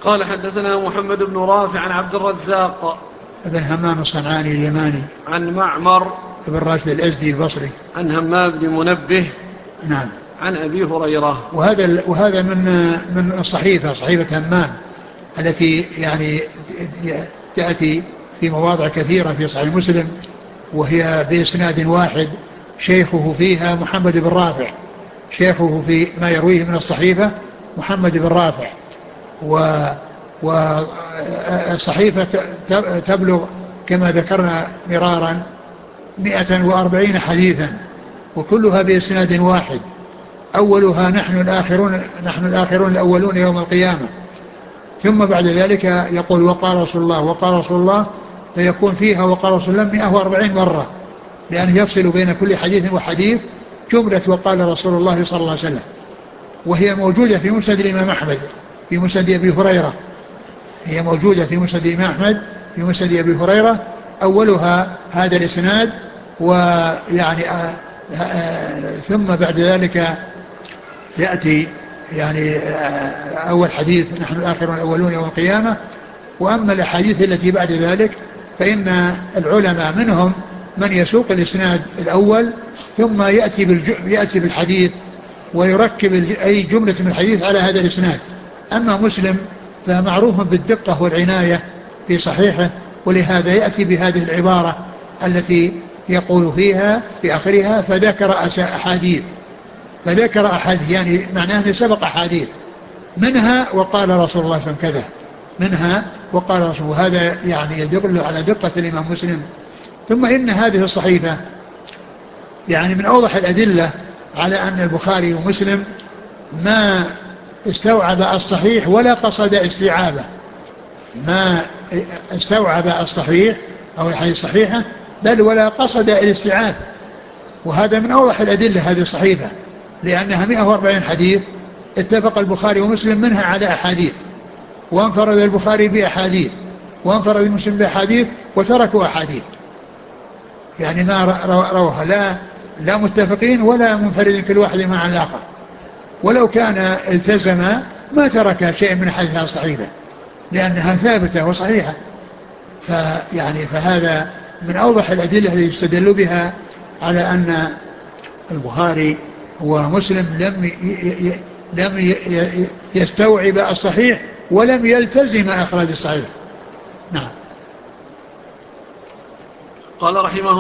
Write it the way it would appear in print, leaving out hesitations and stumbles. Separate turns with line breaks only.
قال حدثنا محمد بن رافع عن عبد الرزاق
ابن همام الصنعاني اليماني
عن معمر
ابن راشد الأزدي البصري
عن همام بن منبه
نعم
عن أبي هريرة.
وهذا من صحيفة همام التي يعني تأتي في مواضع كثيرة في صحيح مسلم، وهي بإسناد واحد، شيخه فيها محمد بن رافع، شيخه في ما يرويه من الصحيفة محمد بن رافع. والصحيفة تبلغ كما ذكرنا مرارا 140 حديثا، وكلها بإسناد واحد، أولها نحن الآخرون الأولون يوم القيامة. ثم بعد ذلك يقول وقال رسول الله وقال رسول الله، فيكون فيها وقال رسول الله 140 مرة، لأنه يفصل بين كل حديث وحديث جملة وقال رسول الله صلى الله عليه وسلم. وهي موجودة في مسند الإمام أحمد في مسند أبي هريرة، هي موجودة في مسند الإمام أحمد في مسند أبي هريرة، أولها هذا الإسناد. ويعني ثم بعد ذلك يأتي يعني أول حديث نحن الآخرون الأولون يوم القيامة. وأما الأحاديث التي بعد ذلك فإن العلماء منهم من يسوق الإسناد الأول ثم يأتي بالحديث ويركب أي جملة من الحديث على هذا الإسناد. أما مسلم فمعروف بالدقة والعناية في صحيحه، ولهذا يأتي بهذه العبارة التي يقول فيها في آخرها فذكر أحاديث، يعني معناه أنه سبق أحاديث منها وقال رسول الله صلى الله عليه وسلم كذا، منها وقال رسول الله. وهذا يعني يدل على دقة الإمام مسلم. ثم إن هذه الصحيفة يعني من أوضح الأدلة على أن البخاري ومسلم ما استوعب الصحيح ولا قصد استيعابه، ما استوعب الصحيح أو الحديث الصحيحة بل ولا قصد الاستيعاب. وهذا من أوضح الأدلة هذه الصحيفة، لأنها 140 حديث اتفق البخاري ومسلم منها على أحاديث، وانفرد البخاري بأحاديث وانفرد مسلم بأحاديث وتركوا أحاديث، يعني ما روها لا متفقين ولا منفردين كل واحد مع الآخر. ولو كان التزم ما ترك شيء من حديثها الصحيحة لأنها ثابتة وصحيحة. فهذا من أوضح الأدلة التي يستدل بها على أن البخاري ومسلم لم يستوعب الصحيح ولم يلتزم إخراج الصحيح. نعم.
قال رحمه